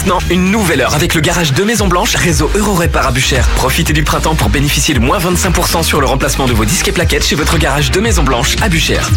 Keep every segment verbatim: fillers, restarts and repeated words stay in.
maintenant une nouvelle heure avec le garage de Maison Blanche, réseau Eurorépar à Buchères. Profitez du printemps pour bénéficier de moins vingt-cinq pour cent sur le remplacement de vos disques et plaquettes chez votre garage de Maison Blanche à Buchères.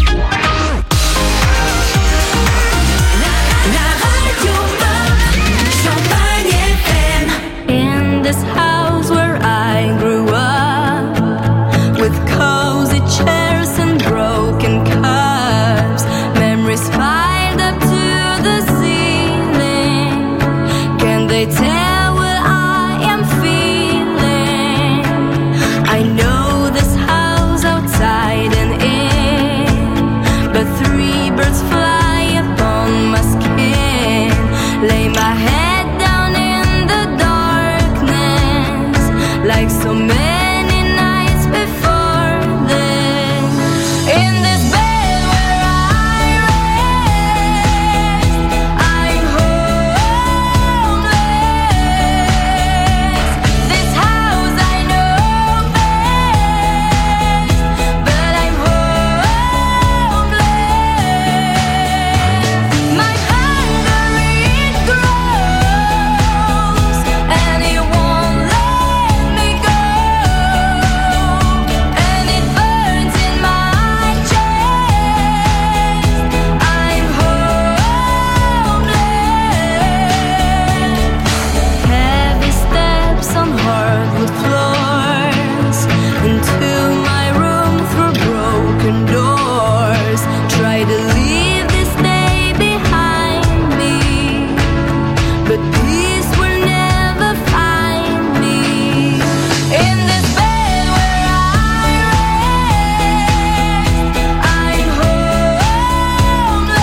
In this house where I grew up, with cozy chairs and broken cups, memories piled up to the ceiling. Can they tell what I am feeling? I know this house outside and in, but three birds fly upon my skin. Lay my head down in the darkness, like so many nights before this. In this bed where I rest, I'm homeless. This house I know best, but I'm homeless. My hunger it grows, and it won't let me go, and it burns in my chest. I'm homeless. Heavy steps on hardwood floors, into my room through broken doors. Try to leave this day behind me, but peace will never find me. In this bed where I rest, I'm homeless.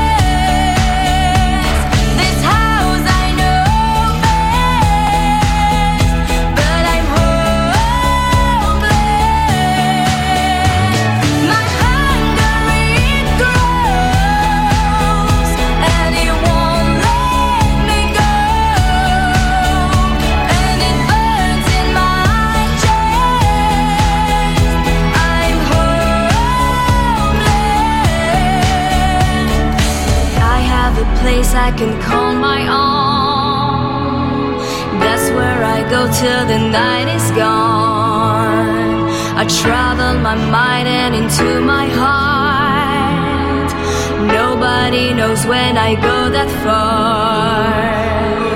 This house I know best, but I'm homeless. My hunger it grows, and it won't let me go, and it burns in my chest. I'm homeless. I have a place I can call my own. That's where I go till the night is gone. I travel my mind and into my heart. Nobody knows when I go that far.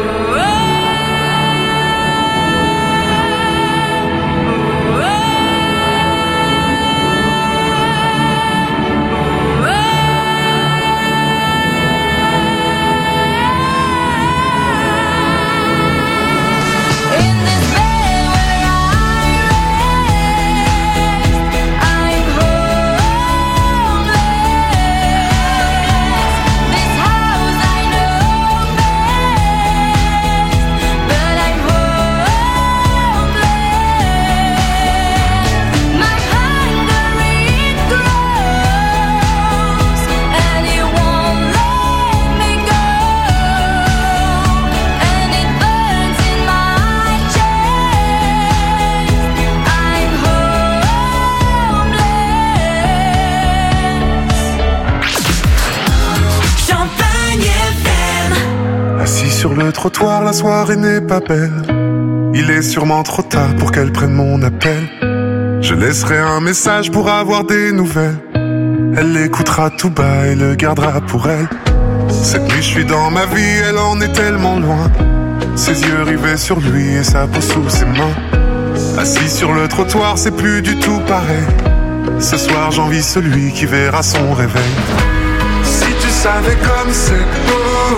In this bed where I rest, I'm homeless. This house I know best, but I'm homeless. My hunger it grows, and it won't let me go, and it burns in my chest. I'm homeless. Champagne F M. Assis sur le trottoir, la soirée n'est pas belle. Il est sûrement trop tard pour qu'elle prenne mon appel. Je laisserai un message pour avoir des nouvelles. Elle l'écoutera tout bas et le gardera pour elle. Cette nuit je suis dans ma vie, elle en est tellement loin. Ses yeux rivés sur lui et sa peau sous ses mains. Assis sur le trottoir, c'est plus du tout pareil. Ce soir j'envie celui qui verra son réveil. Si tu savais comme c'est beau,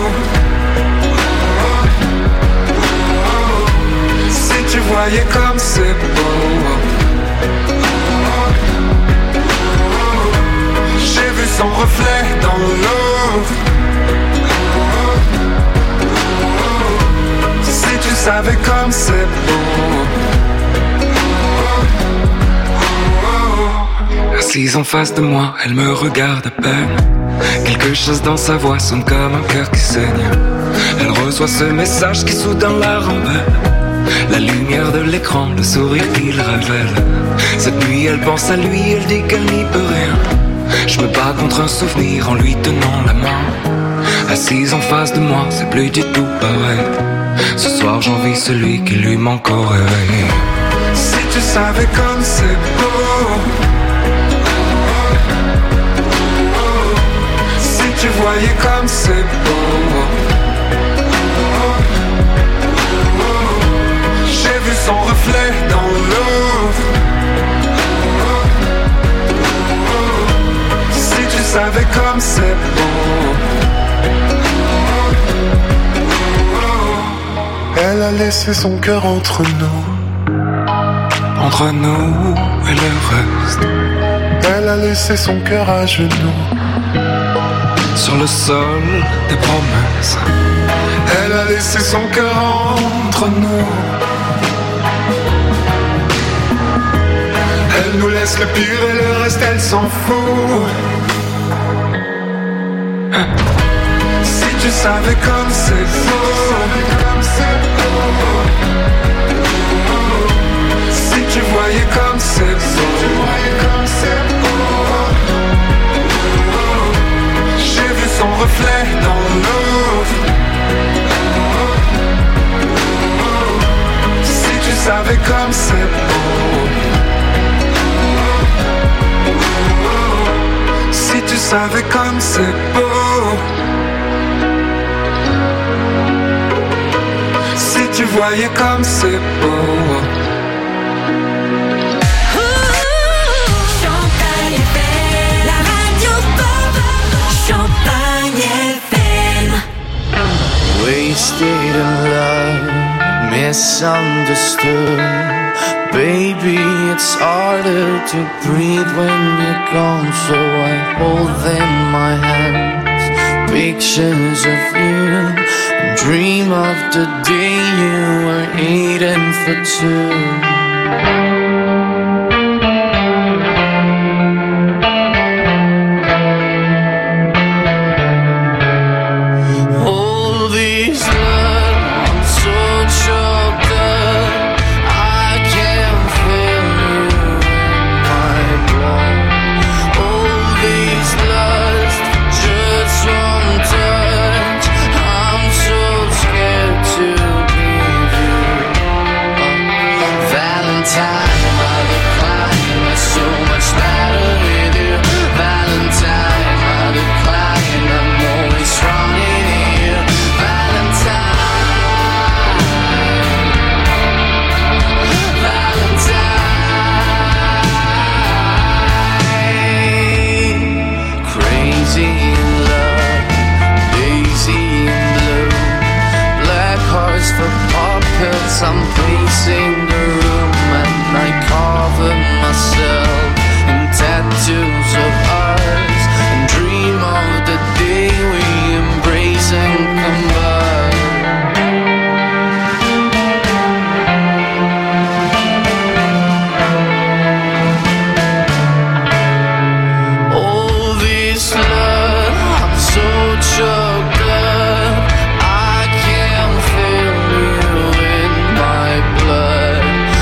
si tu voyais comme c'est beau. J'ai vu son reflet dans l'eau. Si tu savais comme c'est beau. Assise en face de moi, elle me regarde à peine. Quelque chose dans sa voix sonne comme un cœur qui saigne. Elle reçoit ce message qui soudain la rend belle. La lumière de l'écran, le sourire qu'il révèle. Cette nuit elle pense à lui, elle dit qu'elle n'y peut rien. Je me bats contre un souvenir en lui tenant la main. Assise en face de moi, c'est plus du tout pareil. Ce soir j'envie celui qui lui manque au réveil. Si tu savais comme c'est beau, si tu voyais comme c'est beau. J'ai vu son reflet dans l'eau. Si tu savais comme c'est beau. Elle a laissé son cœur entre nous. Entre nous et le reste. Elle a laissé son cœur à genoux. Sur le sol des promesses. Elle a laissé son cœur entre nous. Elle nous laisse le pire et le reste elle s'en fout. Si tu savais comme c'est beau. Si tu voyais comme c'est beau. J'ai vu son reflet dans l'eau. Si tu savais comme c'est beau. Si tu savais comme c'est beau. Si tu voyais comme c'est beau. Champagne F M, la radio pop. Champagne F M. Wasted in love, misunderstood. Baby, it's harder to breathe when you're gone. So I hold in my hands pictures of you and dream of the day you were eating for two. I'm pacing the room and I cover myself in tattoos of ours and dream of the day we embrace and combine. All this love, I'm so choked up, I can't feel you in my blood.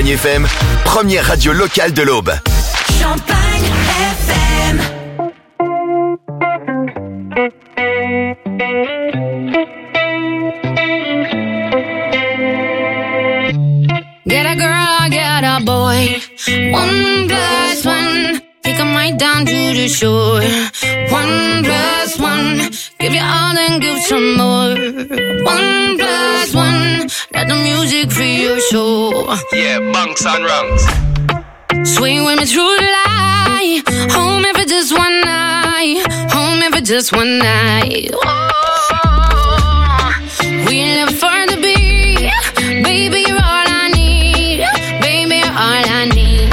Champagne F M, première radio locale de l'Aube. Champagne F M. Get a girl, get a boy. One plus one. Take 'em right down to the shore. One plus one. Give you all and give some more. One plus one. Let the music free your soul. Yeah, bunks and rungs. Swing with me through the light. Home if it's just one night. Home if it's just one night. Oh, we live for the beat. Baby, you're all I need. Baby, you're all I need.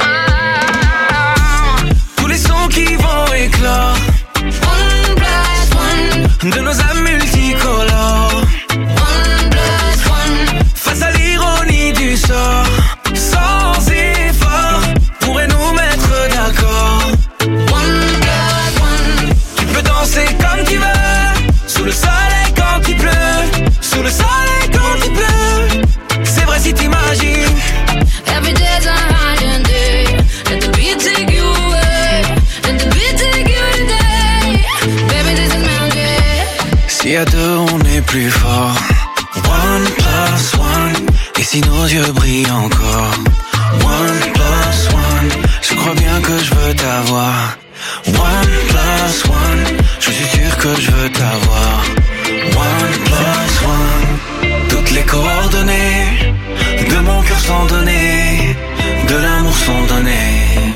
Tous les sons qui vont éclore. One plus one. De nos âmes multicolores. One plus one. Face à l'ironie du sort. Sans effort. Pourrait nous mettre d'accord. One plus one. Tu peux danser comme tu veux. Sous le soleil quand il pleut. Sous le soleil quand il pleut. C'est vrai si t'imagines. Every day's a holiday. Let the beat take you away. Let the beat take you today. Baby, this is magic. Si à deux on est plus fort. One plus one. Et si nos yeux brillent encore. One plus one. Je crois bien que je veux t'avoir. One plus one. Je suis sûr que je veux t'avoir. One plus one. Toutes les coordonnées de mon cœur sont données. De l'amour sont données.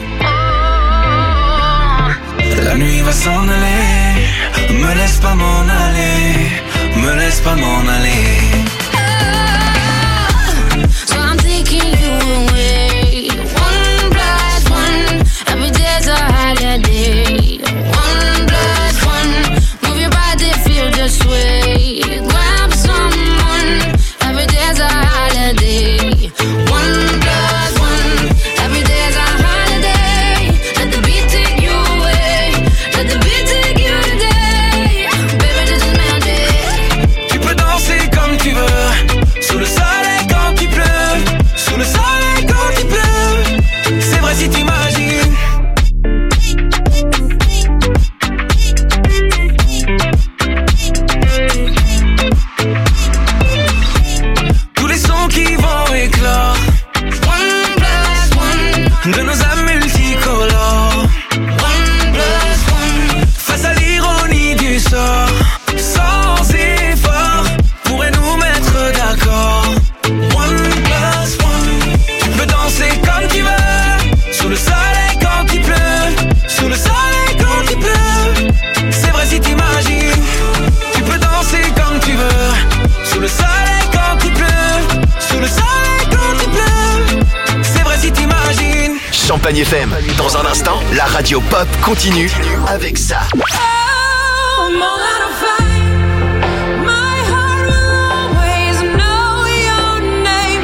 La nuit va s'en aller. Me laisse pas m'en aller. Me laisse pas m'en aller. So I'm taking you away. One plus one. Every day's a holiday. One plus one. Move your body, feel the sway. Grab someone. Every day's a holiday. One plus one. Every day's a holiday. Let the beat take you away. Let the beat take you today. Baby, this is magic. Tu peux danser comme tu veux. Sous le soleil quand il pleut. Sous le soleil quand il pleut. C'est vrai si t'imagines. Tous les sons qui vont éclore. One plus one. De nos âmes multicolores. One plus one. Face à l'ironie du sort. Sans effort. Pourrait nous mettre d'accord. One plus one. Tu peux danser comme tu veux. Sous le soleil quand il pleut. Sous le soleil quand il pleut. C'est vrai si t'imagines. Tu peux danser comme tu veux. Sous le soleil quand il pleut. Sous le soleil quand il pleut. C'est vrai si t'imagines. Champagne F M. Dans un instant, la radio pop continue avec ça. Oh, more than a fight. My heart will always know your name.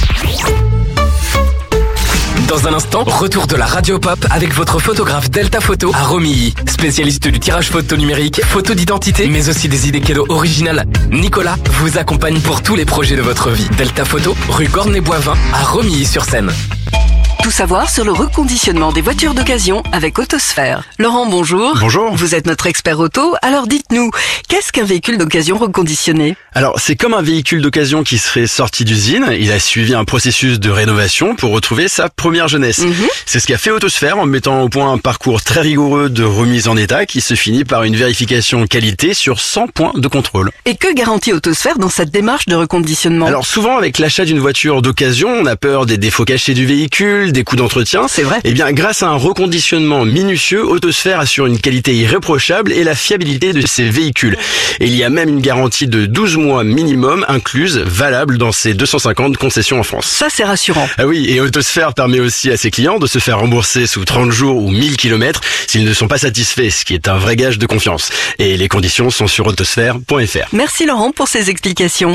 Dans un instant, retour de la radio pop avec votre photographe Delta Photo à Romilly. Spécialiste du tirage photo numérique, photo d'identité, mais aussi des idées cadeaux originales. Nicolas vous accompagne pour tous les projets de votre vie. Delta Photo, rue Cornet-Boivin à Romilly-sur-Seine. Tout savoir sur le reconditionnement des voitures d'occasion avec Autosphère. Laurent, bonjour. Bonjour. Vous êtes notre expert auto, alors dites-nous, qu'est-ce qu'un véhicule d'occasion reconditionné ? Alors, c'est comme un véhicule d'occasion qui serait sorti d'usine. Il a suivi un processus de rénovation pour retrouver sa première jeunesse. Mhm. C'est ce qu'a fait Autosphère en mettant au point un parcours très rigoureux de remise en état qui se finit par une vérification qualité sur cent points de contrôle. Et que garantit Autosphère dans cette démarche de reconditionnement ? Alors souvent, avec l'achat d'une voiture d'occasion, on a peur des défauts cachés du véhicule, des coûts d'entretien. C'est vrai. Eh bien, grâce à un reconditionnement minutieux, Autosphère assure une qualité irréprochable et la fiabilité de ses véhicules. Et il y a même une garantie de douze mois minimum incluse, valable dans ses deux cent cinquante concessions en France. Ça, c'est rassurant. Ah oui, et Autosphère permet aussi à ses clients de se faire rembourser sous trente jours ou mille kilomètres s'ils ne sont pas satisfaits, ce qui est un vrai gage de confiance. Et les conditions sont sur autosphère point f r. Merci Laurent pour ces explications.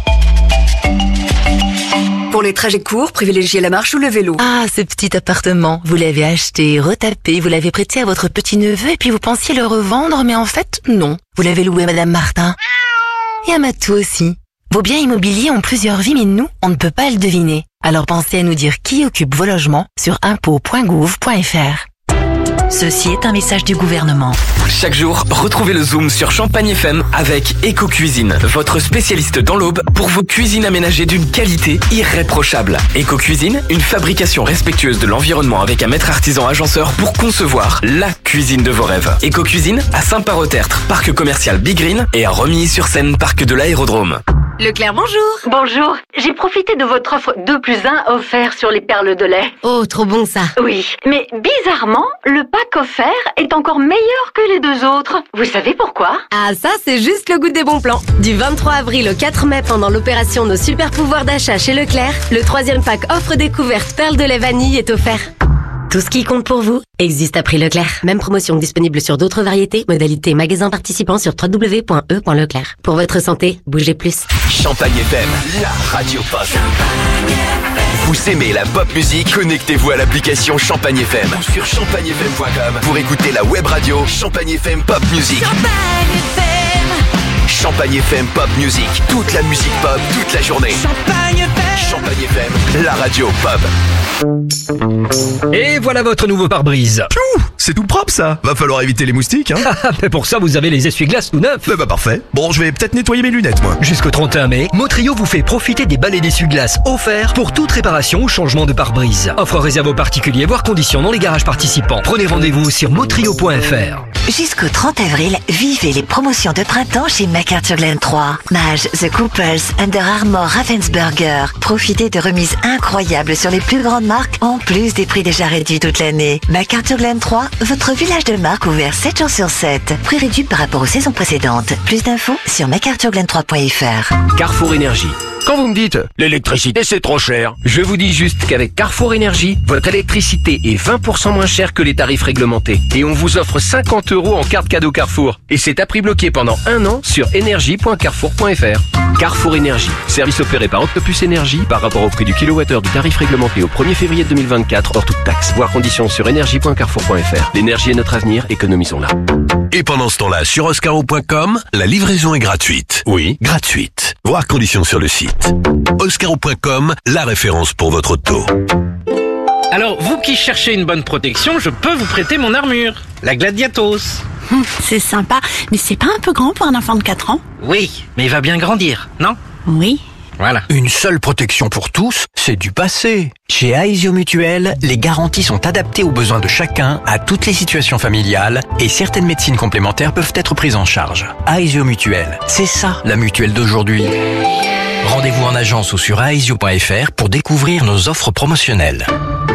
Pour les trajets courts, privilégiez la marche ou le vélo. Ah, ce petit appartement, vous l'avez acheté, retapé, vous l'avez prêté à votre petit-neveu et puis vous pensiez le revendre, mais en fait, non. Vous l'avez loué à Madame Martin. Et à Matou aussi. Vos biens immobiliers ont plusieurs vies, mais nous, on ne peut pas le deviner. Alors pensez à nous dire qui occupe vos logements sur impôts point gouv point fr. Ceci est un message du gouvernement. Chaque jour, retrouvez le Zoom sur Champagne F M avec Eco-Cuisine, votre spécialiste dans l'Aube pour vos cuisines aménagées d'une qualité irréprochable. Eco-Cuisine, une fabrication respectueuse de l'environnement avec un maître artisan agenceur pour concevoir la cuisine de vos rêves. Eco-Cuisine à Saint-Parot-Tertre, parc commercial Big Green, et à Romilly-sur-Seine, parc de l'Aérodrome. Leclerc, bonjour. Bonjour, j'ai profité de votre offre deux plus un offert sur les perles de lait. Oh, trop bon ça. Oui, mais bizarrement, le pack offert est encore meilleur que les deux autres. Vous savez pourquoi? Ah, ça, c'est juste le goût des bons plans. Du vingt-trois avril au quatre mai, pendant l'opération Nos super pouvoirs d'achat chez Leclerc, le troisième pack offre découverte perles de lait vanille est offert. Tout ce qui compte pour vous existe à prix Leclerc. Même promotion disponible sur d'autres variétés. Modalité magasin participant sur w w w point e point leclerc. Pour votre santé, bougez plus. Champagne F M, la radio pop. Vous aimez la pop musique? Connectez-vous à l'application Champagne F M ou sur champagne f m point com pour écouter la web radio Champagne F M Pop Music. Champagne F M. Champagne F M Pop Music, toute la musique pop, toute la journée. Champagne F M. Champagne F M, la radio pop. Et voilà votre nouveau pare-brise. Piou, c'est tout propre ça. Va falloir éviter les moustiques, hein. Mais pour ça, vous avez les essuie-glaces tout neufs. Bah, bah parfait. Bon, je vais peut-être nettoyer mes lunettes, moi. Jusqu'au trente et un mai, Motrio vous fait profiter des balais d'essuie-glaces offerts pour toute réparation ou changement de pare-brise. Offre réservée aux particuliers, voire conditions dans les garages participants. Prenez rendez-vous sur motrio point fr. Jusqu'au trente avril, vivez les promotions de printemps chez McArthurGlen trois. Mage, The Coopers, Under Armour, Ravensburger. Profitez de remises incroyables sur les plus grandes marques, en plus des prix déjà réduits toute l'année. McArthurGlen trois, votre village de marque ouvert sept jours sur sept. Prix réduit par rapport aux saisons précédentes. Plus d'infos sur mac arthur glen trois point fr. Carrefour Énergie. Quand vous me dites « l'électricité c'est trop cher », je vous dis juste qu'avec Carrefour Énergie, votre électricité est vingt pour cent moins chère que les tarifs réglementés. Et on vous offre cinquante euros en carte cadeau Carrefour. Et c'est à prix bloqué pendant un an sur énergie point carrefour point fr. Carrefour Énergie, service opéré par Octopus Énergie par rapport au prix du kilowattheure du tarif réglementé au premier février deux mille vingt-quatre hors toute taxe. Voir conditions sur énergie point carrefour point fr. L'énergie est notre avenir, économisons-la. Et pendant ce temps-là, sur oscaro point com, la livraison est gratuite. Oui, gratuite. Voir conditions sur le site. oscaro point com, la référence pour votre auto. Alors, vous qui cherchez une bonne protection, je peux vous prêter mon armure, la Gladiatos. Hum, c'est sympa, mais c'est pas un peu grand pour un enfant de quatre ans? Oui, mais il va bien grandir, non? Oui. Voilà. Une seule protection pour tous, c'est du passé. Chez Aesio Mutuel, les garanties sont adaptées aux besoins de chacun, à toutes les situations familiales, et certaines médecines complémentaires peuvent être prises en charge. Aesio Mutuel, c'est ça la mutuelle d'aujourd'hui. Rendez-vous en agence ou sur aesio point fr pour découvrir nos offres promotionnelles.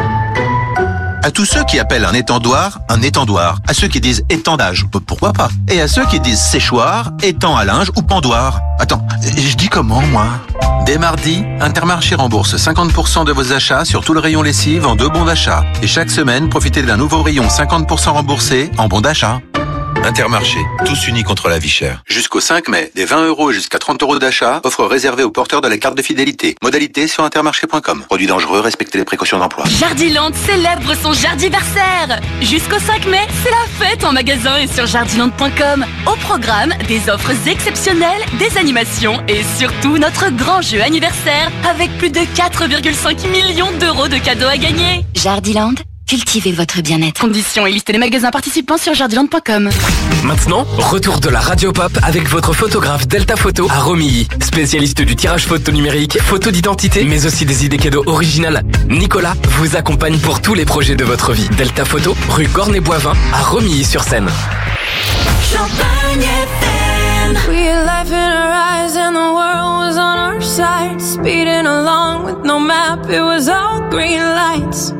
À tous ceux qui appellent un étendoir, un étendoir. À ceux qui disent étendage, pourquoi pas. Et à ceux qui disent séchoir, étend à linge ou pendoir. Attends, je dis comment, moi? Dès mardi, Intermarché rembourse cinquante pour cent de vos achats sur tout le rayon lessive en deux bons d'achat. Et chaque semaine, profitez d'un nouveau rayon cinquante pour cent remboursé en bons d'achat. Intermarché, tous unis contre la vie chère. Jusqu'au cinq mai, des vingt euros jusqu'à trente euros d'achat, offre réservée aux porteurs de la carte de fidélité. Modalité sur intermarché point com. Produit dangereux, respectez les précautions d'emploi. Jardiland célèbre son jardiversaire. Jusqu'au cinq mai, c'est la fête en magasin et sur jardiland point com. Au programme, des offres exceptionnelles, des animations et surtout notre grand jeu anniversaire avec plus de quatre virgule cinq millions d'euros de cadeaux à gagner. Jardiland, cultivez votre bien-être. Conditions et liste des magasins participants sur jardiland point com. Maintenant, retour de la radio pop avec votre photographe Delta Photo à Romilly. Spécialiste du tirage photo numérique, photo d'identité, mais aussi des idées cadeaux originales. Nicolas vous accompagne pour tous les projets de votre vie. Delta Photo, rue Cornet-Boivin à Romilly-sur-Seine. Champagne F M. We had life in our eyes and the world was on our side. Speeding along with no map, it was all green lights.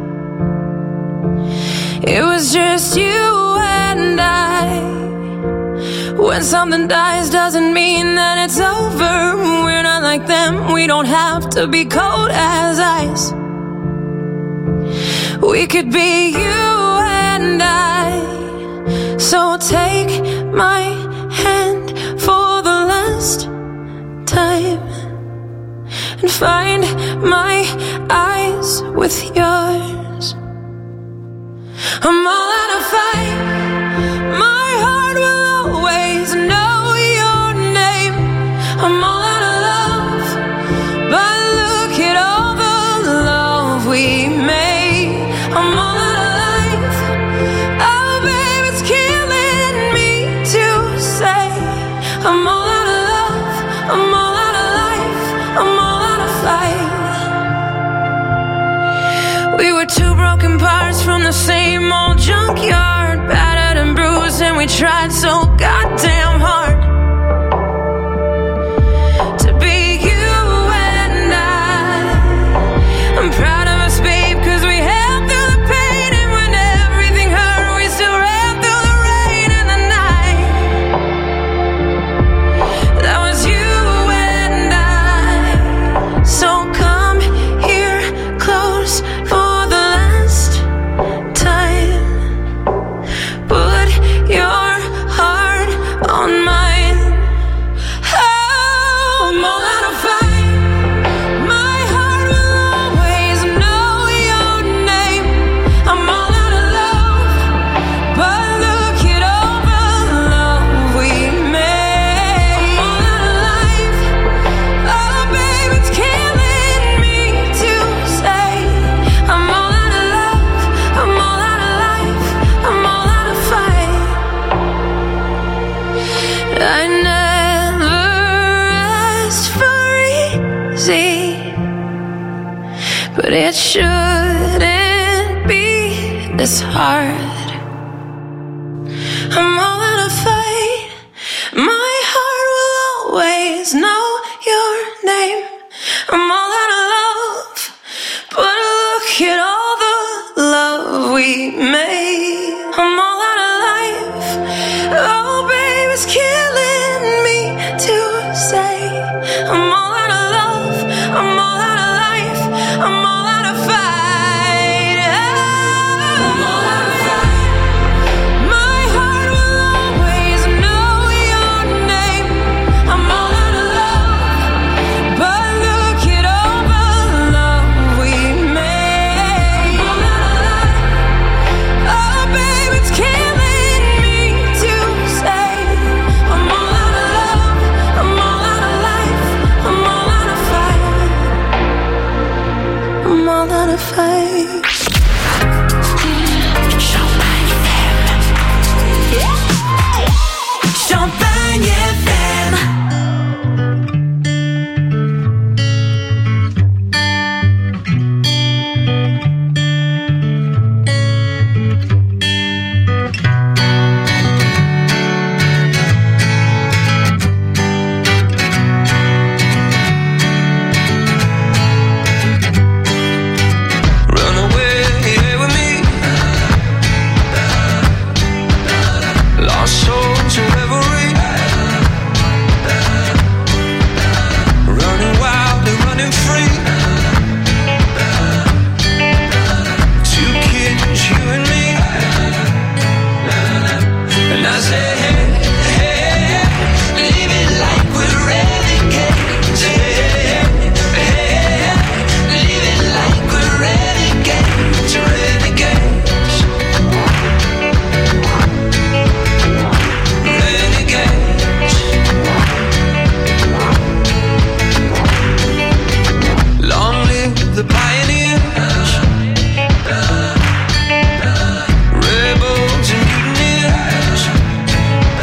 It was just you and I. When something dies doesn't mean that it's over. We're not like them, we don't have to be cold as ice. We could be you and I. So take my hand for the last time and find my eyes with yours. I'm all out of fight. My heart will always know your name. I'm all out of love. we tried so goddamn hard to be you and I. I'm proud of us, babe, cause we held through the pain, and when everything hurt, we still ran through the rain and the night. That was you and I. So come here close for the last time. Put your heart on mine. Oh, I'm all out of fight. My heart will always know your name. I'm all out of love, but look at all the love we made. I'm all out of life. Oh, babe, it's killing me to say. I'm all out of love. I'm all out of life. I'm all out of fight. I never asked for easy, but it shouldn't be this hard. I'm all out of fight. My heart will always know your name. I'm all out of love, but look at all the love we made. I'm all out of life. Oh, babe, it's killing me to say. I'm all out of love. I'm all out of life. I'm all out of fight. I'm all out of fight. My heart will always know your name. I'm all out of love, but look at all the love we made. I'm all out of life. Oh, babe, it's killing me to say. I'm all out of love. I'm all out of life. I'm all out of fight. I'm all out of fight. Champagne F M. Champagne F M. Run away with me. Lost soul to reverie. Running wild and running free. Two kids, you and me. And I say, hey, hey, hey, live it like we're renegades. Hey, hey, hey, live it like we're renegades, renegades, renegades. Long live the pioneers, rebels and mutineers.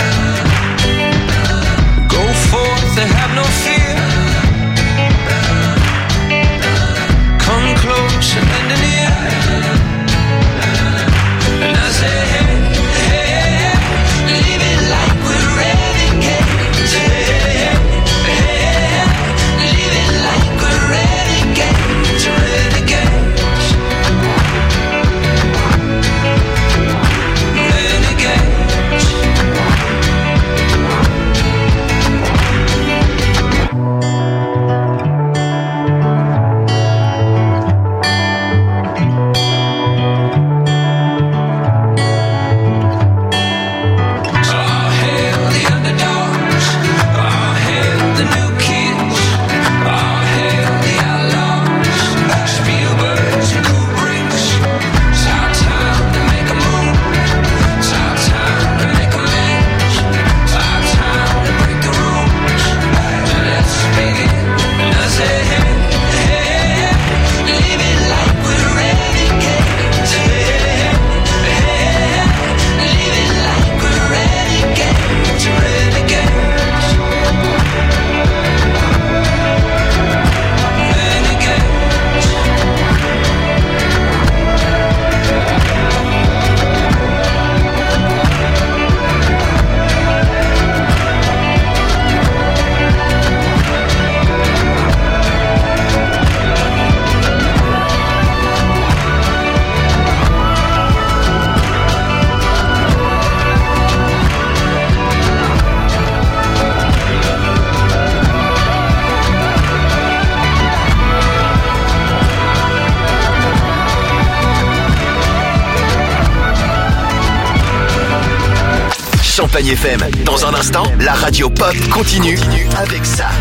Champagne F M. Dans un instant, la radio pop continue avec ça.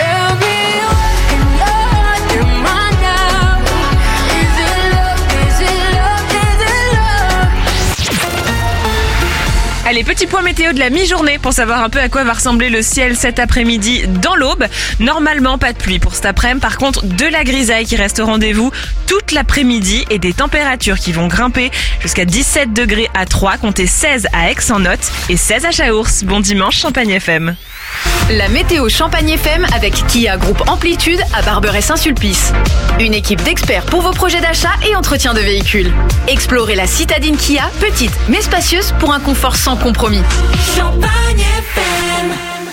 Allez, petit point météo de la mi-journée pour savoir un peu à quoi va ressembler le ciel cet après-midi dans l'Aube. Normalement, pas de pluie pour cet après-midi. Par contre, de la grisaille qui reste au rendez-vous toute l'après-midi et des températures qui vont grimper jusqu'à dix-sept degrés à Troyes, comptez seize à Aix-en-Othe et seize à Chaours. Bon dimanche, Champagne F M. La météo Champagne F M avec Kia Groupe Amplitude à Barberet-Saint-Sulpice. Une équipe d'experts pour vos projets d'achat et entretien de véhicules. Explorez la citadine Kia, petite mais spacieuse pour un confort sans compromis. Champagne F M.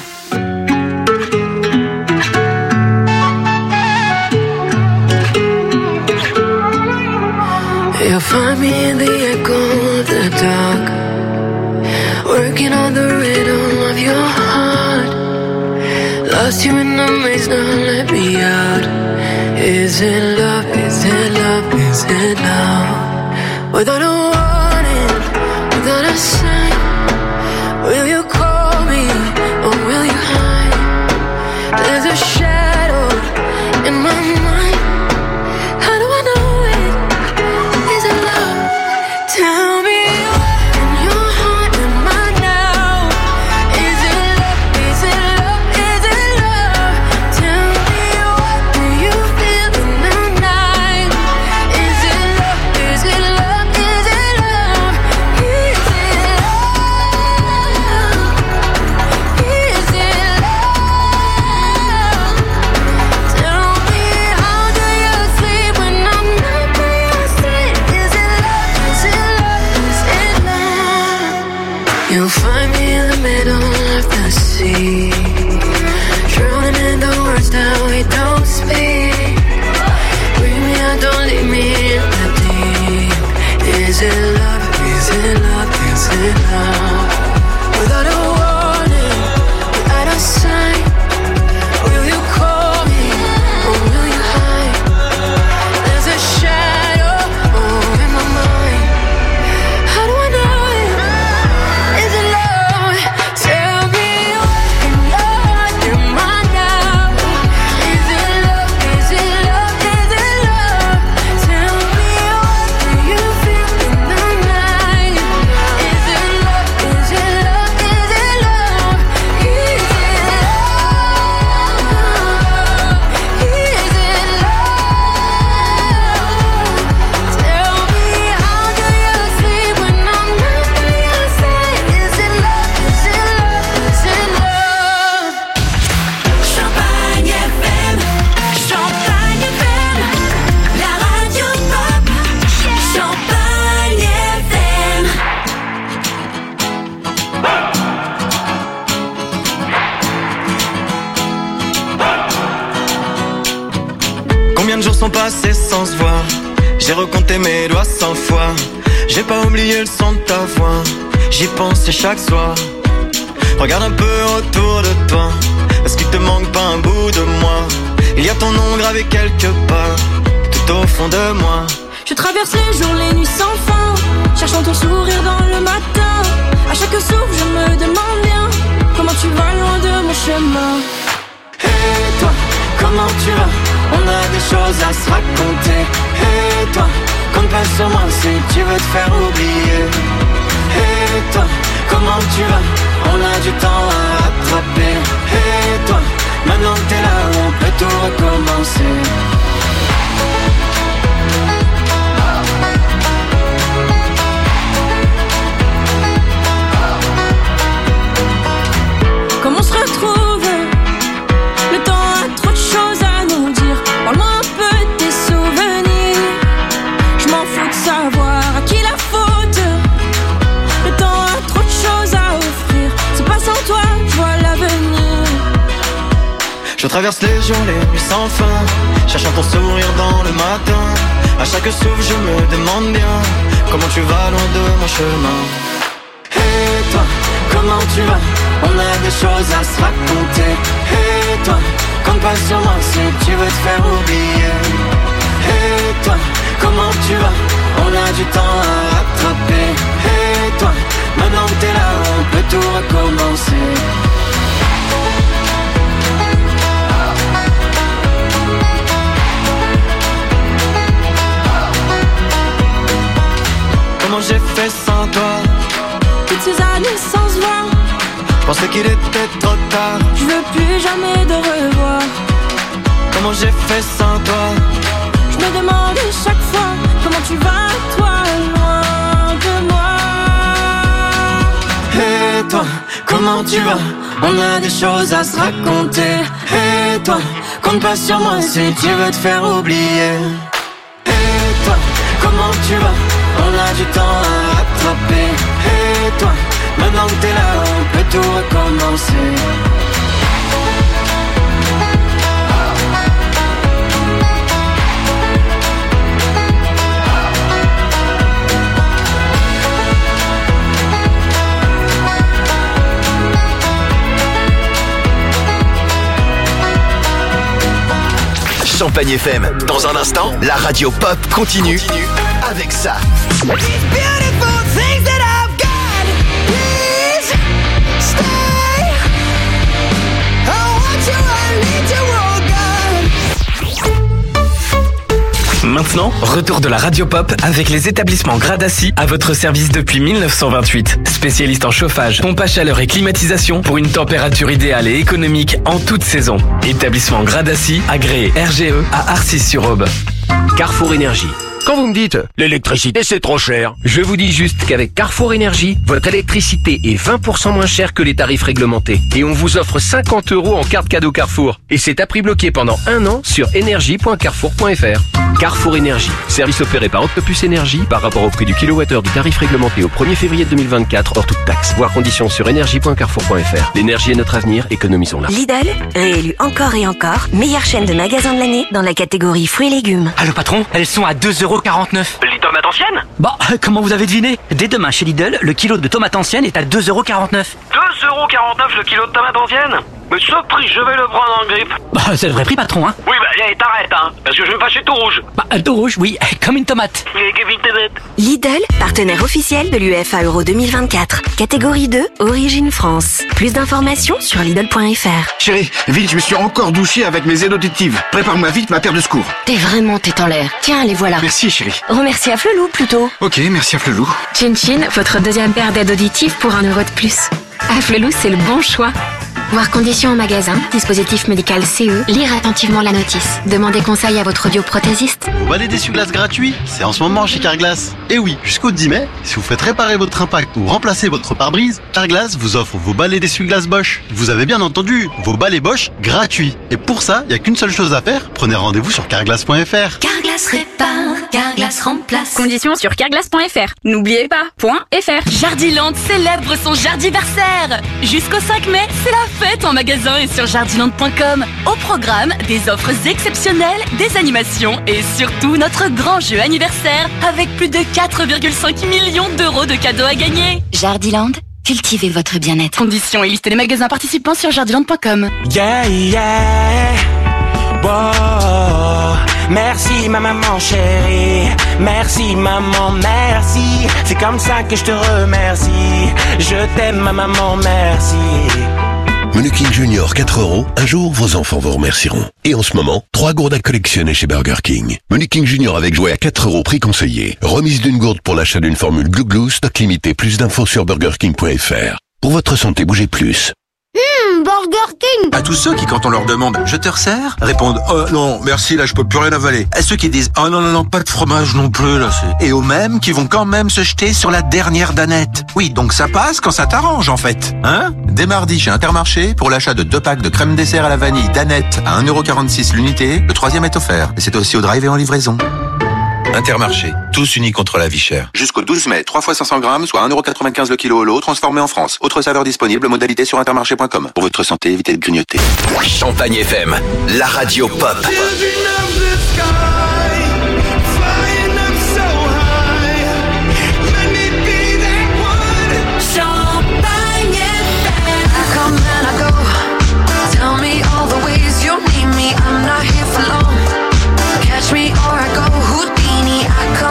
You'll find me in the echo of the dark, working on the rhythm of your heart. Lost you in the maze, now let me out. Is it love, is it love, is it love? Without a warning, without a sign, will you call me or will you hide? There's a shadow in my mind. How do I know it? Is it love? Tell me what in your heart am I now? Is it love? Is it love? Is it love? Tell me what do you feel in the night? Is it love? Is it love? Is it love? Is it love? Is it love? Tell me how do you sleep when I'm not by your side? Is it love? Is it love? Is it love? You'll find me in the middle of the sea, drowning in the words that we don't speak. Bring me out, don't leave me in the deep. Is it love? Is it love? Is it love? Without a warning, without a sign, will you call me or will you hide? There's a shadow oh, in my mind. How do I know it? Is it love? Tell me what in your heart am I now? Is it love? Is it love? Is it love? Tell me what do you feel in the night? Is it love? Is it love? Is it love? Is it love? Is it love? Tell me how do you sleep when I'm not by your side? Is it love? Is it love? Is it love? Champagne F M, Champagne F M, la radio pop, Champagne F M. Combien de jours sont passés sans se voir? J'ai recompté mes doigts cent fois. J'ai pas oublié le son de ta voix. J'y pensais chaque soir. Regarde un peu autour de toi. Est-ce qu'il te manque pas un bout de moi? Il y a ton nom gravé quelque part, tout au fond de moi. Je traverse les jours, les nuits sans fin, cherchant ton sourire dans le matin. À chaque souffle, je me demande bien comment tu vas loin de mon chemin. Et toi, comment tu vas? On a des choses à se raconter. Et toi, compte pas sur moi si tu veux te faire oublier. Et toi, comment tu vas? On a du temps à rattraper. Et toi, maintenant que t'es là, on peut tout recommencer. Comme on se retrouve, le temps a trop de choses à nous dire. Parle-moi un peu de tes souvenirs. Je m'en fous de savoir à qui la faute. Le temps a trop de choses à offrir. C'est pas sans toi, je vois l'avenir. Je traverse les jours, les nuits sans fin, cherchant ton sourire dans le matin. À chaque souffle, je me demande bien comment tu vas loin de mon chemin. Et toi, comment tu vas? On a des choses à se raconter. Et toi, compte pas sur moi si tu veux te faire oublier. Et toi, comment tu vas? On a du temps à rattraper. Et toi, maintenant que t'es là, on peut tout recommencer. pensais qu'il était trop tard. Je veux plus jamais te revoir. Comment j'ai fait sans toi? Je me demande chaque fois comment tu vas, toi, loin de moi. Et toi, comment tu vas? On a des choses à se raconter. Et toi, compte pas sur moi si tu veux te faire oublier. Et toi, comment tu vas? On a du temps à rattraper. Et toi, maintenant que t'es là, on peut tout recommencer. Champagne F M. Dans un instant, la radio pop continue, continue. avec ça. Maintenant, retour de la radio pop avec les établissements Gradaci à votre service depuis mille neuf cent vingt-huit. Spécialiste en chauffage, pompe à chaleur et climatisation pour une température idéale et économique en toute saison. Établissement Gradaci, agréé R G E à Arcis-sur-Aube. Carrefour Énergie. Quand vous me dites « l'électricité c'est trop cher », je vous dis juste qu'avec Carrefour Énergie, votre électricité est vingt pour cent moins chère que les tarifs réglementés. Et on vous offre cinquante euros en carte cadeau Carrefour. Et c'est à prix bloqué pendant un an sur énergie point carrefour point f r. Carrefour Énergie, service opéré par Octopus Énergie par rapport au prix du kilowattheure du tarif réglementé au premier février deux mille vingt-quatre hors toute taxe. Voir conditions sur énergie point carrefour point f r. L'énergie est notre avenir, économisons-la. Lidl, réélu encore et encore, meilleure chaîne de magasins de l'année dans la catégorie fruits et légumes. Allô patron, elles sont à deux euros quarante-neuf. Les tomates anciennes? Bah, comment vous avez deviné? Dès demain chez Lidl, le kilo de tomates anciennes est à deux euros quarante-neuf. deux euros quarante-neuf le kilo de tomates anciennes? Mais ce prix, je vais le prendre en grippe. Bah, c'est le vrai prix patron, hein. Oui, bah, allez, t'arrêtes, hein, parce que je vais me fâcher tout rouge. Bah, tout rouge, oui, comme une tomate. Et Kevin Tebet. Lidl, partenaire officiel de l'U E F A Euro deux mille vingt-quatre. Catégorie deux, Origine France. Plus d'informations sur Lidl point f r. Chérie, vite, je me suis encore douché avec mes aides auditives. Prépare-moi vite ma paire de secours. T'es vraiment tête en l'air. Tiens, les voilà. Merci, chérie. Remercie à Flelou, plutôt. Ok, merci à Flelou. Chin Chin, votre deuxième paire d'aides auditives pour un euro de plus. À Flelou, c'est le bon choix. Voir conditions en magasin, dispositif médical C E, lire attentivement la notice. Demandez conseil à votre audioprothésiste. Balai d'essuie-glace gratuit, c'est en ce moment chez Carglass. Et oui, jusqu'au dix mai, si vous faites réparer votre impact ou remplacer votre pare-brise, Carglass vous offre vos balais d'essuie-glace Bosch. Vous avez bien entendu, vos balais Bosch gratuits. Et pour ça, il n'y a qu'une seule chose à faire, prenez rendez-vous sur carglass point f r. Carglass répare, Carglass remplace. Conditions sur carglass point f r. N'oubliez pas, .fr. Jardiland célèbre son jardiversaire. Jusqu'au cinq mai, c'est la fête en magasin et sur jardiland point com. Au programme, des offres exceptionnelles, des animations et surtout notre grand jeu anniversaire avec plus de quatre virgule cinq millions d'euros de cadeaux à gagner. Jardiland, cultivez votre bien-être. Conditions et liste des magasins participants sur jardiland point com. Yeah, yeah. Wow. Merci ma maman chérie, merci maman, merci. C'est comme ça que je te remercie. Je t'aime ma maman, merci. Menu King Junior quatre euros, un jour vos enfants vous remercieront. Et en ce moment, trois gourdes à collectionner chez Burger King. Menu King Junior avec jouet à quatre euros, prix conseillé. Remise d'une gourde pour l'achat d'une formule Glou Glou, stock limité. Plus d'infos sur burger king point f r. Pour votre santé, bougez plus. Hum, Burger King. À tous ceux qui, quand on leur demande « Je te resserre ?» répondent « Oh non, merci, là je peux plus rien avaler ». À ceux qui disent « Oh non, non, non, pas de fromage non plus, là c'est... » Et aux mêmes qui vont quand même se jeter sur la dernière danette. Oui, donc ça passe quand ça t'arrange en fait. Hein ? Dès mardi chez Intermarché, pour l'achat de deux packs de crème dessert à la vanille danette à un euro quarante-six l'unité, le troisième est offert. Et c'est aussi au drive et en livraison. Intermarché, tous unis contre la vie chère. Jusqu'au douze mai, trois fois cinq cents grammes, soit un euro quatre-vingt-quinze le kilo au lot, transformé en France. Autre saveur disponible, modalité sur intermarché point com. Pour votre santé, évitez de grignoter. Champagne F M, la radio pop.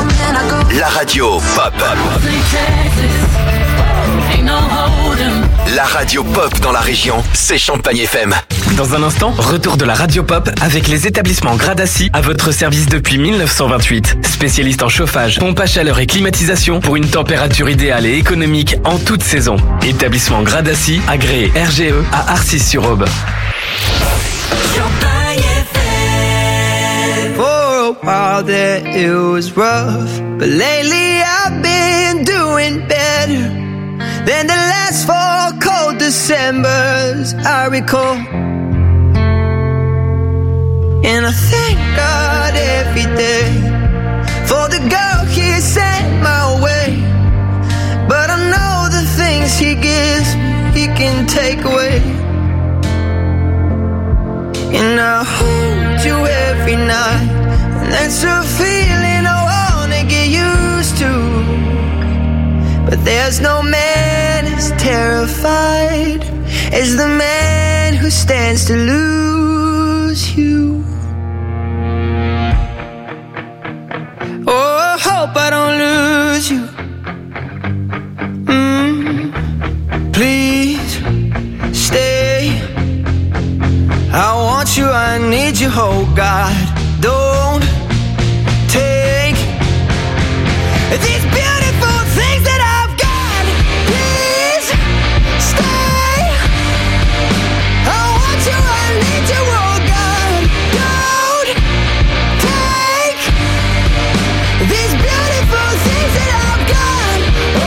La radio pop. La radio pop dans la région, c'est Champagne F M. Dans un instant, retour de la radio pop avec les établissements Gradaci à votre service depuis mille neuf cent vingt-huit. Spécialiste en chauffage, pompe à chaleur et climatisation pour une température idéale et économique en toute saison. Établissement Gradaci, agréé R G E à Arcis-sur-Aube. For a while there it was rough, but lately I've been doing better than the last four cold Decembers I recall. And I thank God every day for the girl He sent my way. But I know the things He gives me, He can take away. And I hold you every night, and that's a feeling I wanna get used to. But there's no man as terrified as the man who stands to lose you. Oh, I hope I don't lose you. Mm, please stay. I want you, I need you, oh God. Don't take these beautiful things that I've got. Please stay. I want you, I need you, oh God. Don't take these beautiful things that I've got.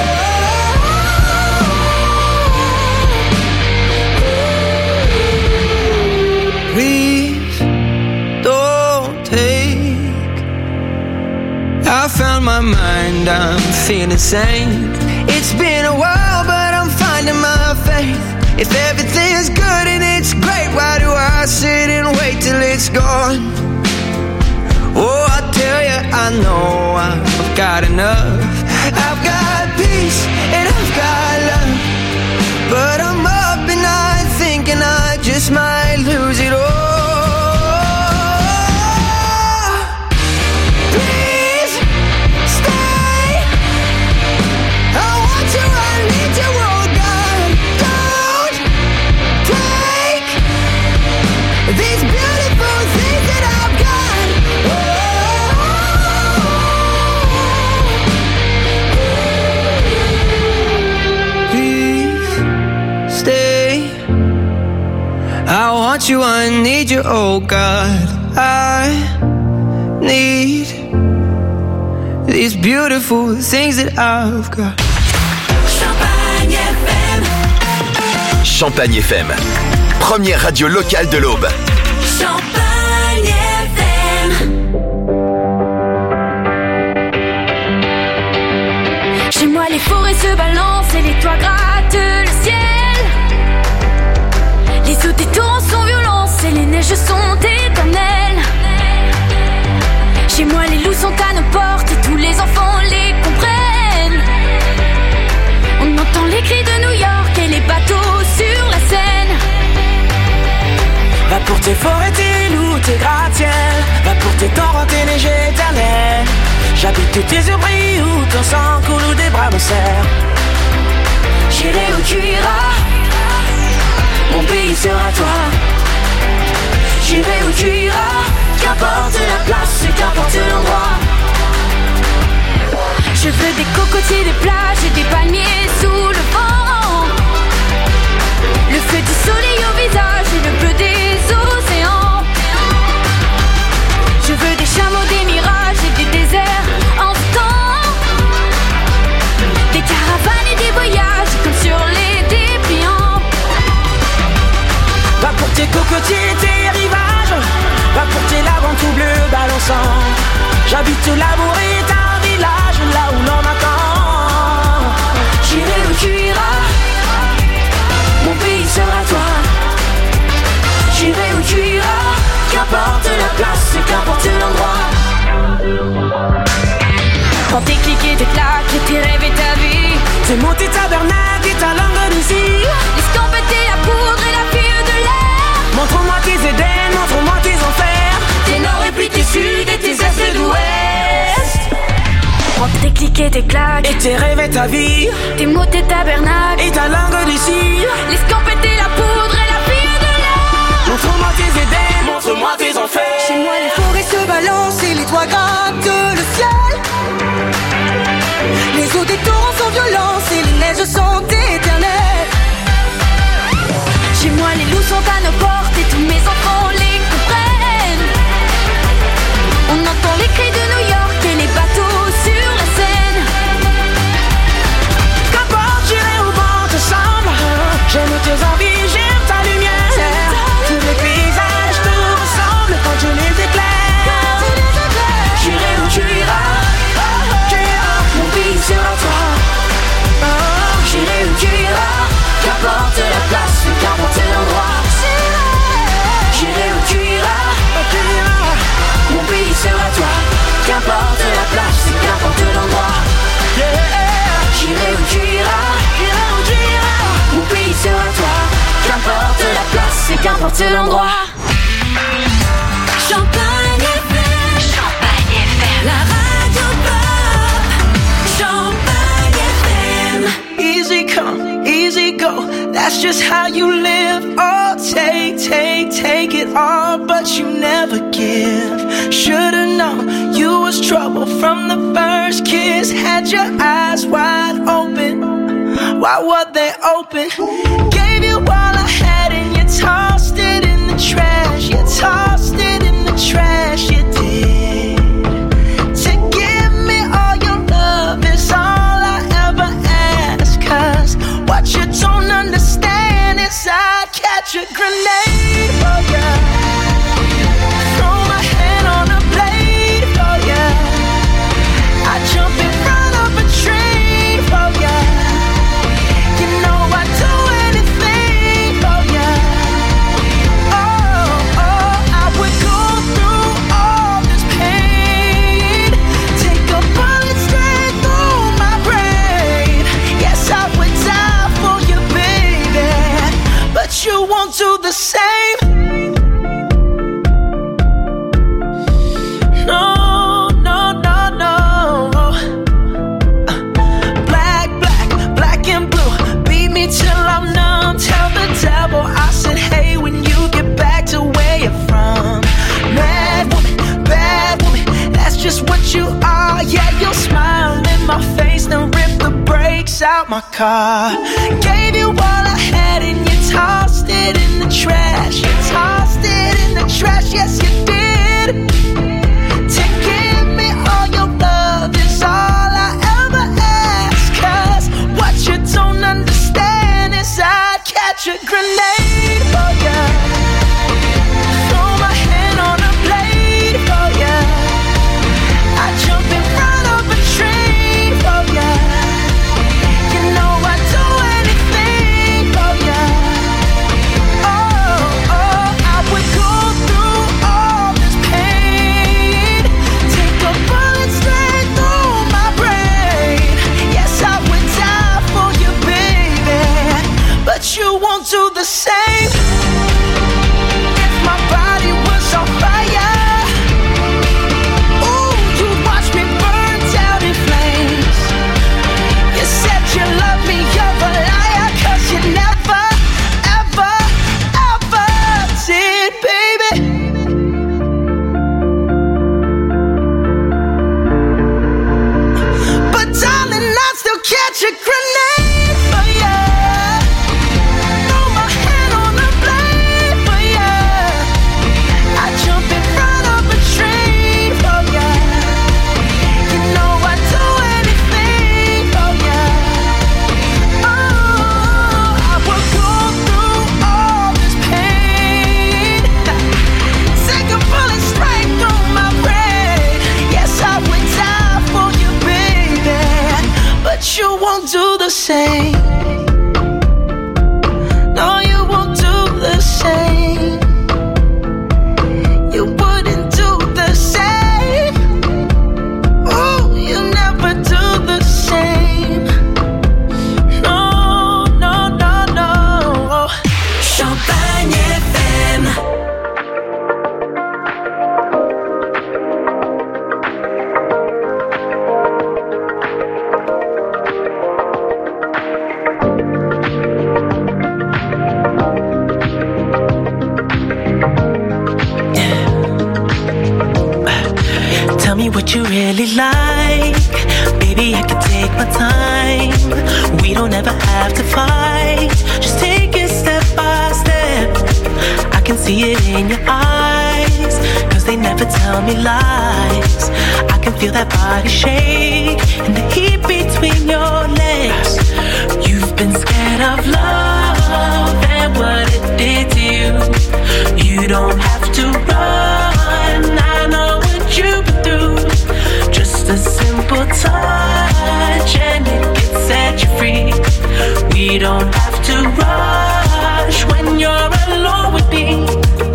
Oh. Please don't take. I found my mind, I'm feeling sane. It's been a while, but I'm finding my faith. If everything's good and it's great, why do I sit and wait till it's gone? Oh, I tell you, I know I've got enough. I've got peace and I've got love, but I'm up and I'm thinking I just might lose it all. Please stay. I want you, I need you, oh God. Don't take these beautiful things that I've got. Please stay. I want you, I need you, oh God. I need these beautiful things that I've got. Champagne F M. Champagne F M, première radio locale de l'Aube. Champagne F M. Chez moi les forêts se balancent et les toits grattent le ciel. Les eaux des torrents sont violentes et les neiges sont éternelles. Chez moi les loups sont à nos portes et tous les enfants les comprennent. On entend les cris de New York et les bateaux sur la Seine. Va pour tes forêts, tes loups, tes gratte-ciel. Va pour tes torrents, tes neiges éternelles. J'habite où tes yeux brillent, où ton sang coule, où des bras me serrent. J'irai où tu iras, mon pays sera toi. j'irai où tu iras. Qu'importe la place, qu'importe l'endroit. Je veux des cocotiers, des plages et des palmiers sous le vent. Le feu du soleil au visage et le bleu des océans. Je veux des chameaux, des mirages et des déserts en temps. Des caravanes et des voyages comme sur les dépliants. Va pour tes cocotiers, tes rivages. Va pour tes laves tout bleu balançant. J'habite l'amour est un village là où l'on attend. J'irai où tu iras, mon pays sera toi. J'irai où tu iras, qu'importe la place, qu'importe l'endroit. Quand tes clics et tes claques, tes rêves et ta vie. C'est monter tabernacle et ta langue d'ici. L'escampette et la poudre et la fille de l'air. Montre-moi tes Éden, montre-moi tes enfers. Tes nord et puis tes sud et tes est et d'ouest. Quand tes clics clics et tes claques. Et tes rêves et ta vie. Tes mots, tes tabernacles. Et ta langue d'ici. Les scampes et la poudre et la fille de là. Montre-moi tes Éden, montre-moi tes enfers. Chez moi les forêts se balancent et les toits grattent le ciel. Les eaux des torrents sont violentes et les neiges sont éternelles. Chez moi les loups sont à nos portes et tous mes enfants les comprennent. On entend les cris de New York et les bateaux sur la Seine. Qu'importe, j'irai au vent ensemble. J'aime tes envies, j'aime ta lumière. Tous les paysages te ressemblent quand je les éclaire. J'irai où tu iras, tu iras, mon pays sera toi. J'irai où tu iras, qu'importe la place, qu'importe l'endroit. J'irai où tu iras, tu iras, mon pays sera toi. Qu'importe la place, qu'importe l'endroit. J'irai où tu iras, j'irai où tu iras, mon pays sera toi. Qu'importe la place, et qu'importe l'endroit. Champagne F M, Champagne F M, la radio pop. Champagne F M. Easy come, easy go, that's just how you live. Oh, take, take, take it all, but you never give. Should've known you was trouble from the first kiss. Had your eyes wide open, why were they open? Gave you all I had and you tossed it in the trash. You tossed it in the trash, you did. To give me all your love is all I ever ask. Cause what you don't understand is I'd catch a grenade for ya. Throw my hand on a blade for ya. I jump in front of a train for ya. You know I'd do anything for ya. Oh, oh, I would go through all this pain. Take a bullet straight through my brain. Yes, I would die for you, baby, but you won't do the same. No, no, no, no. Black, black, black and blue. Beat me till I'm numb. Tell the devil I said, hey, when you get back to where you're from. Mad woman, bad woman, that's just what you are. Yeah, you'll smile in my face, then rip the brakes out my car. Gave you all I had and you tossed it in the trash. You tossed it in the trash, yes you did. To give me all your love is all I ever ask. Cause what you don't understand is I'd catch a grenade for ya. Throw my hand on a blade for ya. I jump in front of a train for ya. You know I'd do anything for ya. Oh, oh, I would go through all this pain. Take a bullet straight through my brain. Yes, I would die for you, baby, but you won't do the same. If my body was on fire, ooh, you'd watch me burn down in flames. You said you love me, you're a liar, cause you never, ever, ever did, baby. But darling, I'd still catch a grenade for ya. Throw my hand on a what you really like. Baby, I can take my time. We don't ever have to fight. Just take it step by step. I can see it in your eyes, cause they never tell me lies. I can feel that body shake and the heat between your legs. You've been scared of love and what it did to you. You don't have to run, I know what you've been through. Just a simple touch and it can set you free. We don't have to rush when you're alone with me.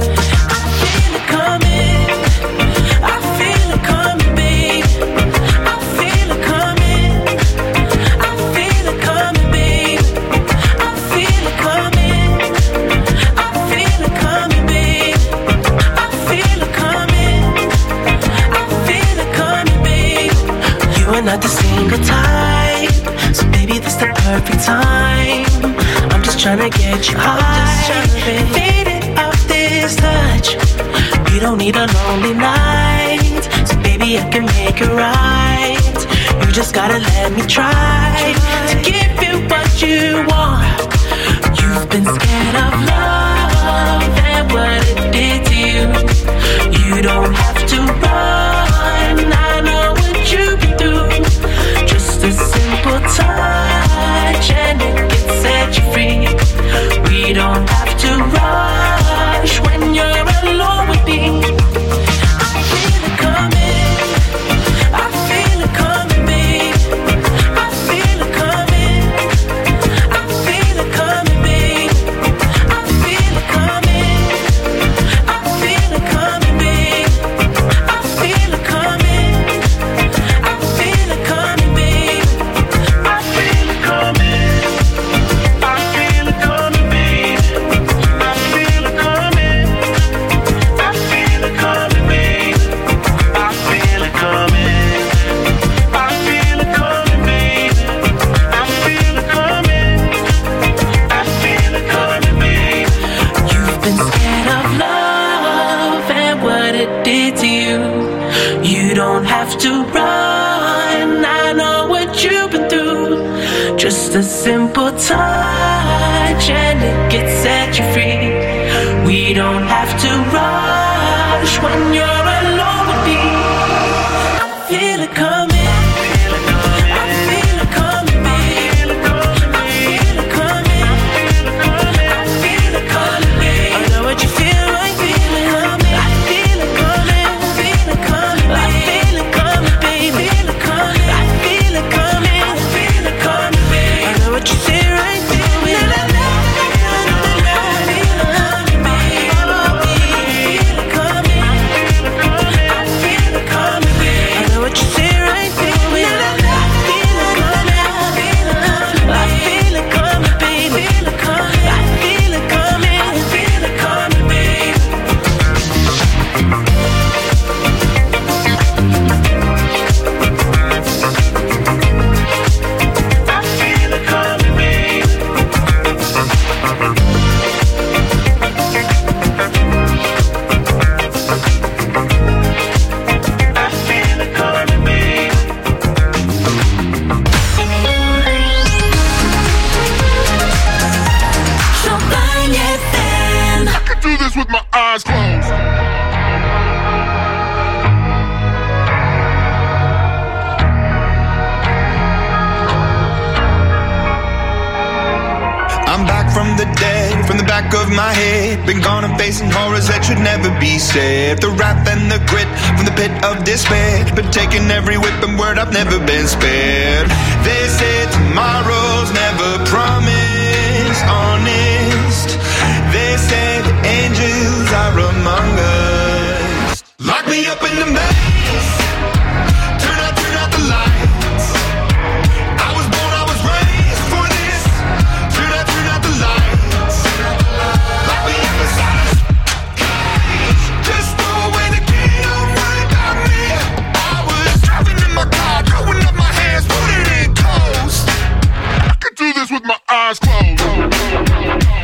I feel it coming, I feel it coming, babe. I feel it coming, I feel it coming, babe. I feel it coming, I feel it coming, babe. I feel it coming, I feel it coming, babe. You are not the single type, so baby, this the perfect time. I'm just tryna get you high, faded off this touch. You don't need a lonely night, so baby, I can make it right. You just gotta let me try to give you what you want. You've been scared of love and what it did to you. You don't have to run, I know what you've been through. Just a simple touch and it can set you free. We don't have to rush when you're alone with me. I feel it coming, I feel it coming, babe. I feel it coming, I feel it coming, babe. I feel it coming, I feel it coming, babe. I feel it coming, I feel it coming, babe. I feel it coming, I feel it coming, babe. I feel it coming, I feel it coming, babe. I feel it coming, I feel it coming, babe. I feel it coming, I feel it coming, babe. You've been scared of love and what it did to you. You don't have to run, I know what you've been through. Just a simple touch and it can set you free. We don't have to rush when you're alone with me. I feel it coming, I feel it coming, babe. I feel it coming, I feel it coming, babe. I know what you feel, I feel it coming. I feel it coming, I feel it coming, I feel it coming, babe. I feel it coming, I feel it coming, I feel it coming, babe. I know what you say right there. With my eyes closed. I'm back from the dead, from the back of my head. Been gone and facing horrors that should never be said. The wrath and the grit from the pit of despair. Been taking every whip and word, I've never been spared. They say tomorrow's never promised, honest. They say the angels are among us. Lock me up in the maze. Turn out, turn out the lights. I was born, I was raised for this. Turn out, turn out the lights. Lock me up inside this cage. Just throw away the key, don't worry about me. I was driving in my car, throwing up my hands, putting it in coast. I could do this with my eyes closed.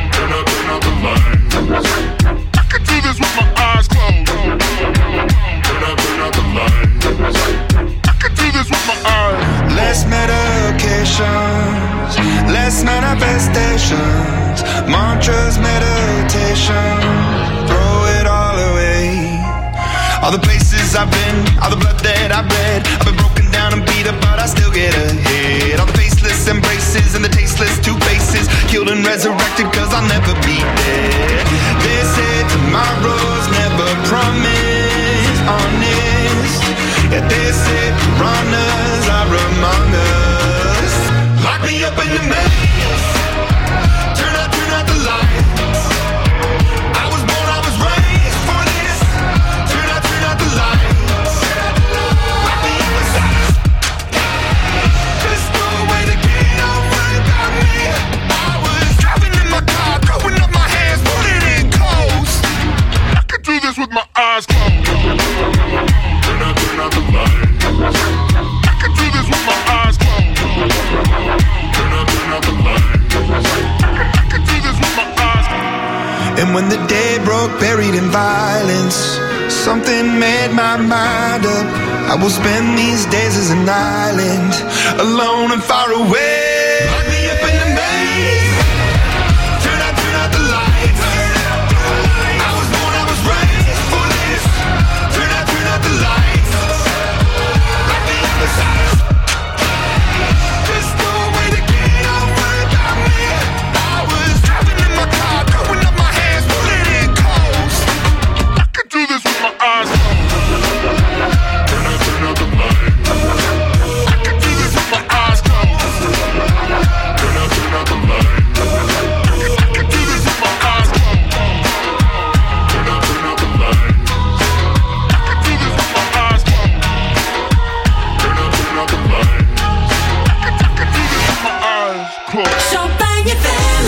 mantras, meditation, throw it all away. All the places I've been, all the blood that I've bled, I've been broken down and beat up, but I still get ahead. All the faceless embraces and the tasteless two faces, killed and resurrected cause I'll never be dead. They say tomorrow's never promised, honest. Yeah, they say piranhas are among us. Lock me up in the maze, turn out, turn out the lights. I was born, I was raised for this. Turn out, turn out the lights. Lock me up inside. Just throw away the key, don't worry about me. I was driving in my car, throwing up my hands, putting in coast. I could do this with my eyes closed. Turn out, turn out the lights. I could do this with my eyes closed. Turn out, turn out the lights. I could do this with my eyes closed. And when the day broke, buried in violence, something made my mind up. I will spend these days as an island, alone and far away. Lock me up in the maze. Turn out, turn out the lights. I was born, I was raised for this. Turn out, turn out the lights. Lock me up inside. Just throw away the key, don't worry about me. I was driving in my car, throwing up my hands, pulling in coast. I could do this with my eyes closed. Turn out, turn out the lights. I could do this with my eyes closed. Turn out, turn out the lights. I could do this with my eyes closed. Turn out, turn out the lights. I could do this with my eyes closed. Turn out, turn out the lights. I could, I could do this with my eyes closed. Champagne F M,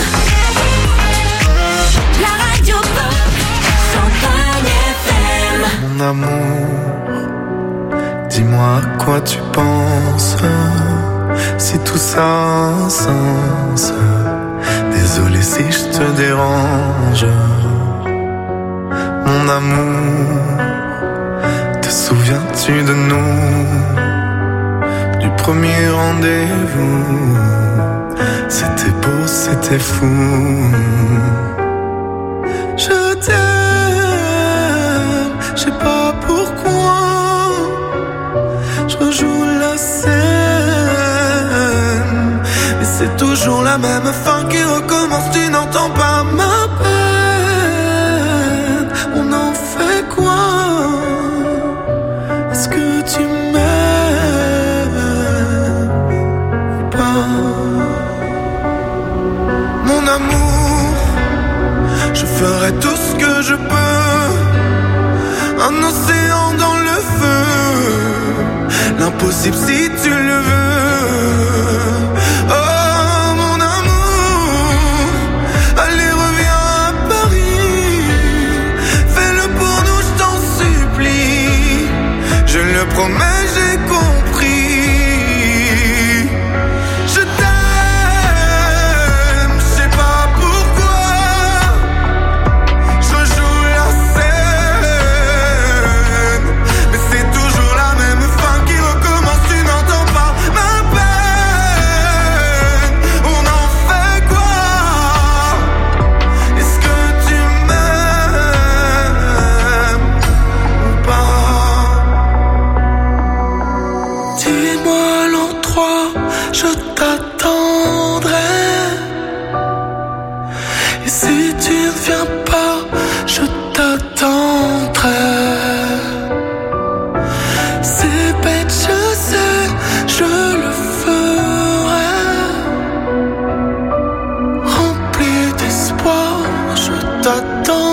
la radio pop. Champagne F M. Mon amour, dis-moi à quoi tu penses, si tout ça a un sens. Désolé si je te dérange. Mon amour, te souviens-tu de nous, du premier rendez-vous? C'était beau, c'était fou. Je t'aime, je sais pas pourquoi. Je rejoue la scène, mais c'est toujours la même fin qui recommence. Tu n'entends pas ma peine. On en fait quoi? Est-ce que tu m'aimes ou pas? Mon amour, je ferai tout ce que je peux. Un océan dans le feu, l'impossible si tu le veux. Oh mon amour, allez reviens à Paris. Fais-le pour nous, je t'en supplie. Je le promets, j'ai compris. Je t'aime, je sais pas pourquoi. Je joue la scène, mais c'est toujours la même fin qui recommence. Tu n'entends pas ma peine. On en fait quoi? Est-ce que tu m'aimes ou pas? Dis-moi l'endroit, je t'attendrai. Et si tu ne viens pas, je t'attendrai. C'est bête, je sais, je le ferai. Rempli d'espoir, je t'attends.